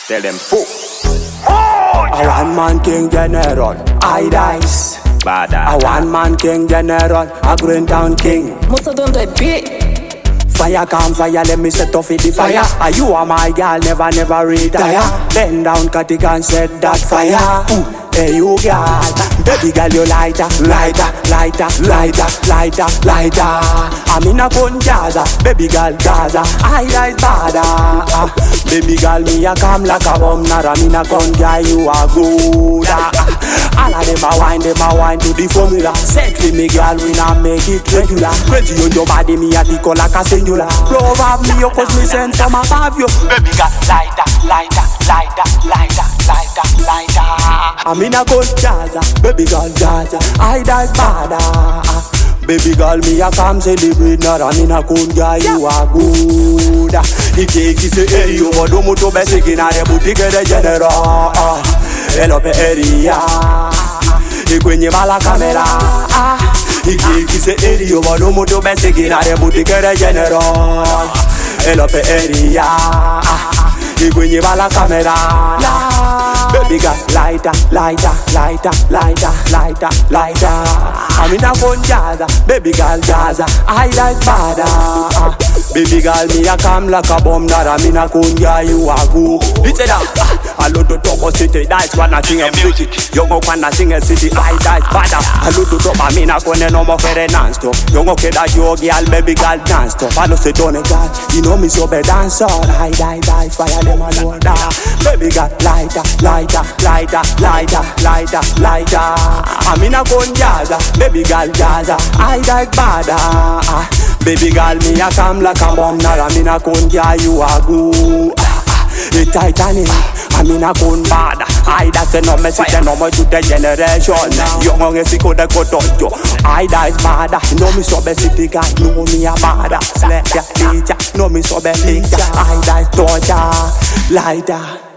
Tell them fuck. A one-man king general, I dice. A one-man king general, a Green Town king. Most of them they beat. Fire come fire, let me set off with the fire. You are my girl, never retire. Bend down, cut it and set that fire. Hey you girl, baby girl you lighter. I'm in a gun Gaza, baby girl Gaza. I like bada. Baby girl me a come like a bomb. Nara me a gun girl you a good. All of them a wine to the formula. Set for me girl we not make it regular. Crazy on your body me a tickle like a singular. Love of me you cause me send from above you. Baby girl lighter. I'm in a good Gaza, baby girl Gaza. I die bada. Baby girl me a come celebrate. Nara me a good guy you a good. Ikeki se eri yo bodo muto basic na re boutique de general. Hello pe area. Ikwenye bala camera. Ikeki se eri yo bodo muto basic na re boutique de general. Hello pe area. Ikwenye bala camera. Baby girl lighter. I'm in a gun Gaza, baby girl Gaza. I like bada. Baby girl me a come like a bomb. Nara me a gun girl you a go. Listen up. A lot of top of city, that's one I think I'm pretty. You go can sing a city, I die bada. A lot of top I mean a gun no more for a dance to. You go kid a yo girl, baby girl dance to. I know say don't girl, you know me so bad dance all. I die fire them alone da. Baby girl lighter. I'm in a gun Gaza, baby girl Gaza. I like bada. Baby girl me a come like a bomb. Nara me a gun girl you a go. The Titanic, I'm in a gun bada. I that's no message no more to the generation. Young on a sick of the cotojo. I die bada. No me so bad city guy, no me a bada. Slap ya teacher, no me so bad teacher. I die torture, lighter.